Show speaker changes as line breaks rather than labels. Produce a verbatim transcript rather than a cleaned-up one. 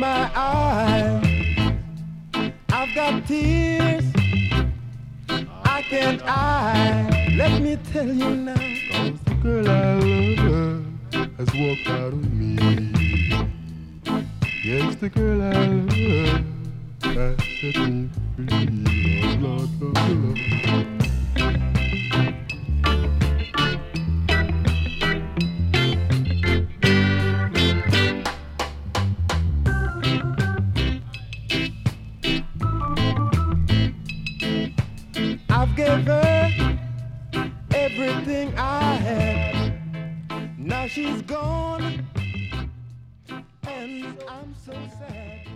my eyes. I've got tears I can't hide. Let me tell you now, 'cause the girl I love has walked out on me. Yes, the girl I love has set me free. Lord, Lord, Lord. I've given her everything I had. Now she's gone, and I'm so sad.